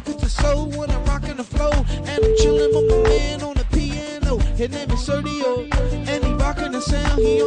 pockets of soul when I'm rocking the flow. And I'm chilling with my man on the piano. His name is Sergio, and he rocking the sound. He